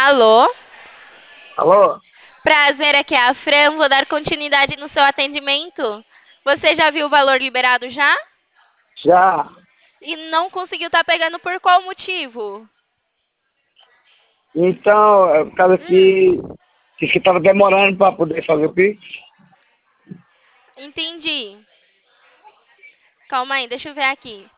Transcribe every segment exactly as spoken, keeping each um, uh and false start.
Alô? Alô? Prazer, aqui é a Fran. Vou dar continuidade no seu atendimento. Você já viu o valor liberado já? Já. E não conseguiu estar pegando por qual motivo? Então, é por causa que Hum, disse que estava demorando para poder fazer o Pix. entendi. Calma aí, deixa eu ver aqui.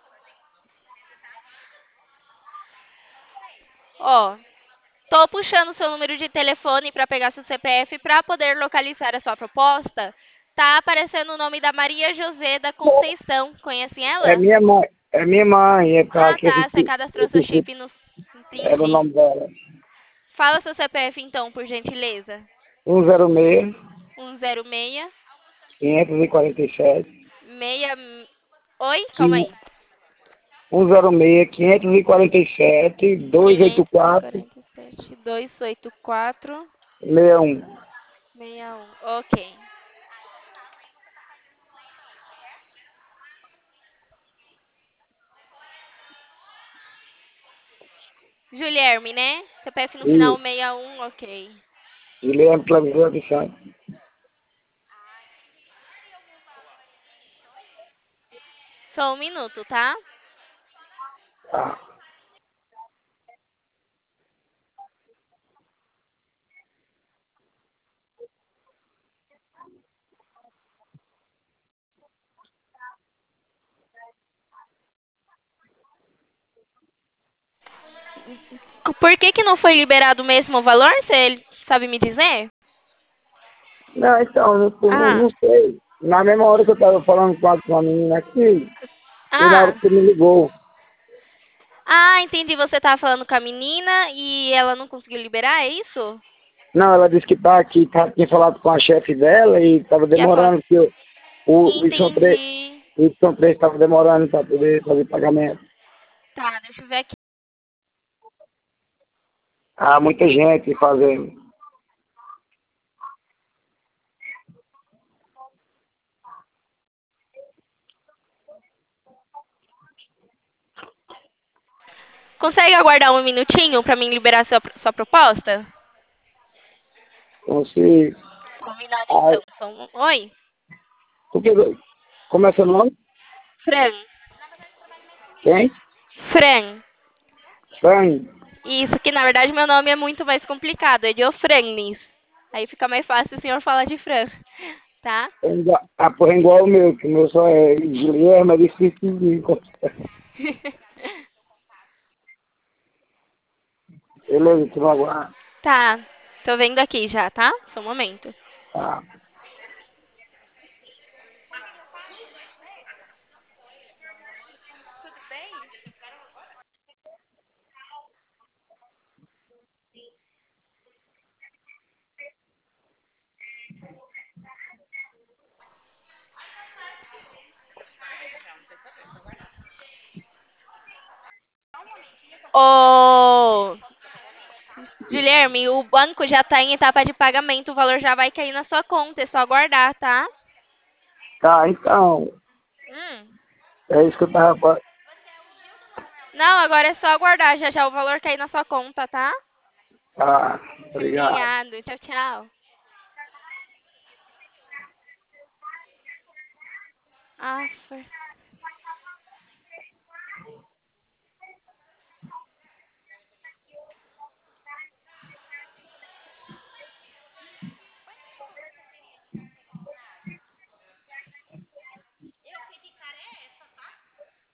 Ó, tô puxando seu número de telefone para pegar seu C P F para poder localizar a sua proposta. Tá aparecendo o nome da Maria José da Conceição. Conhecem É ela? minha mãe, é minha mãe, é para Ah, que esse, tá. Você Pix- cadastrou seu esse Pix chip no. era o Entendi. nome dela. Fala seu C P F então, por gentileza. um zero seis, Um zero seis, quinhentos e quarenta e sete. meia. Oi? Calma Quin- aí. um zero seis, quinhentos e quarenta e sete, duzentos e oitenta e quatro, quinhentos e quarenta e sete, duzentos e oitenta e quatro, sessenta e um. sessenta e um. Ok. Julierne, né? C P F no final E sessenta e um, ok. Guilherme Planejamento de Santos. Só um minuto, tá? Tá. Por que que não foi liberado o mesmo valor? Você sabe me dizer? Não, então, não, não, Ah, não sei. Na mesma hora que eu estava falando com a, com a menina aqui, foi na hora ah. que você me ligou. Ah, entendi. Você tava falando com a menina e ela não conseguiu liberar, é isso? Não, ela disse que tá aqui, tá, tinha falado com a chefe dela e estava E ela falou, demorando, porque o, o, o Y três entendi. o Y três estava demorando para poder fazer pagamento. Tá, deixa eu ver aqui. Há muita gente fazendo. Consegue aguardar um minutinho pra mim liberar sua, sua proposta? Então, se. Combinado Ah, então. Só um- Oi? porque, como é seu nome? Fran. Quem? Fran. Fran. Isso, que na verdade meu nome é muito mais complicado, é Diofranes. Aí fica mais fácil o senhor falar de Fran, tá? É igual- Ah, porra, é igual o meu, que o meu só é Guilherme, é difícil de encontrar. Beleza, tu vai aguardar. Tá, tô vendo aqui já, tá? Só um momento. Tá. Ô, Guilherme, o banco já tá em etapa de pagamento, o valor já vai cair na sua conta, é só aguardar, tá? Tá, então, Hum. é isso que eu tava falando. Não, agora é só aguardar, já já o valor cair na sua conta, tá? Tá, obrigado. Obrigado, tchau, tchau. Ah, foi.